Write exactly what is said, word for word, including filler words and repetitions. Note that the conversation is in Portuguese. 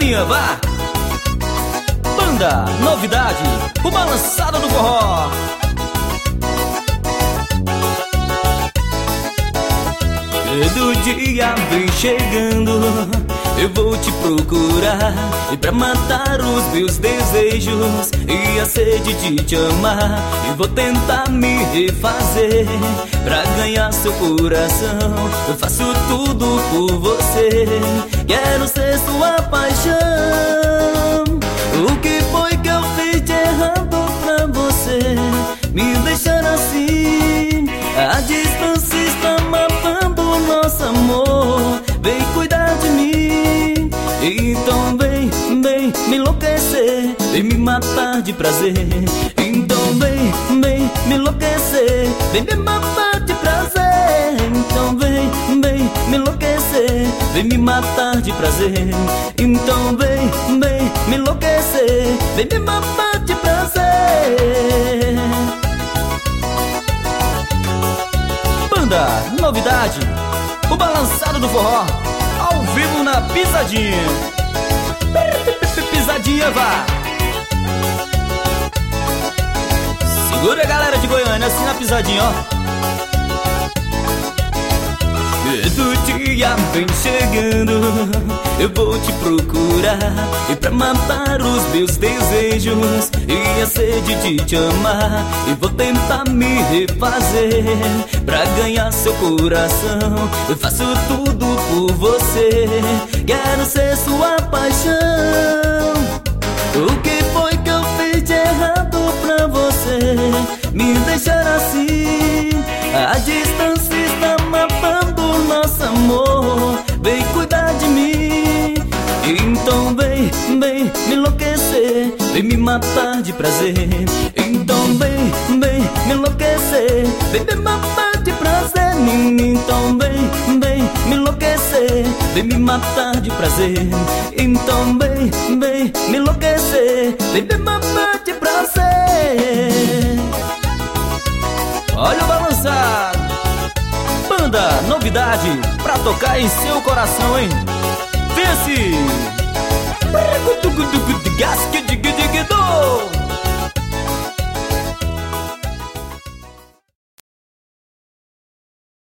pisadinha, vá! Banda, novidade, o balançado do forró. Todo dia vem chegando, eu vou te procurar, e pra matar os meus desejos e a sede de te amar, eu vou tentar me refazer pra ganhar seu coração. Eu faço tudo por você, quero ser sua paixão. O que foi que eu fiz de errado pra você me deixar assim? A distância está matando nosso amor, vem cuidar de mim. Então vem, vem me enlouquecer, vem me matar de prazer. Então vem, vem me enlouquecer, vem me matar de prazer. Então vem, vem me enlouquecer, vem me matar de prazer. Então vem, vem me enlouquecer, vem me matar de prazer. Banda, novidade, o balançado do forró, ao vivo na pisadinha. Pisadinha, vá! Segura a galera de Goiânia assim na pisadinha, ó. Todo dia vem chegando, eu vou te procurar, e pra matar os meus desejos e a sede de te amar, e vou tentar me refazer pra ganhar seu coração. Eu faço tudo por você, quero ser sua paixão. O que foi que eu fiz de errado pra você me deixar assim? A distância está matando nosso amor, vem cuidar de mim. Então vem, vem me enlouquecer, vem me matar de prazer. Então vem, vem me enlouquecer, vem me matar de prazer. Então vem, vem me enlouquecer, vem me matar de prazer. Então vem, vem me enlouquecer, vem me matar de prazer. Olha o balançado, banda, novidade, pra tocar em seu coração, hein?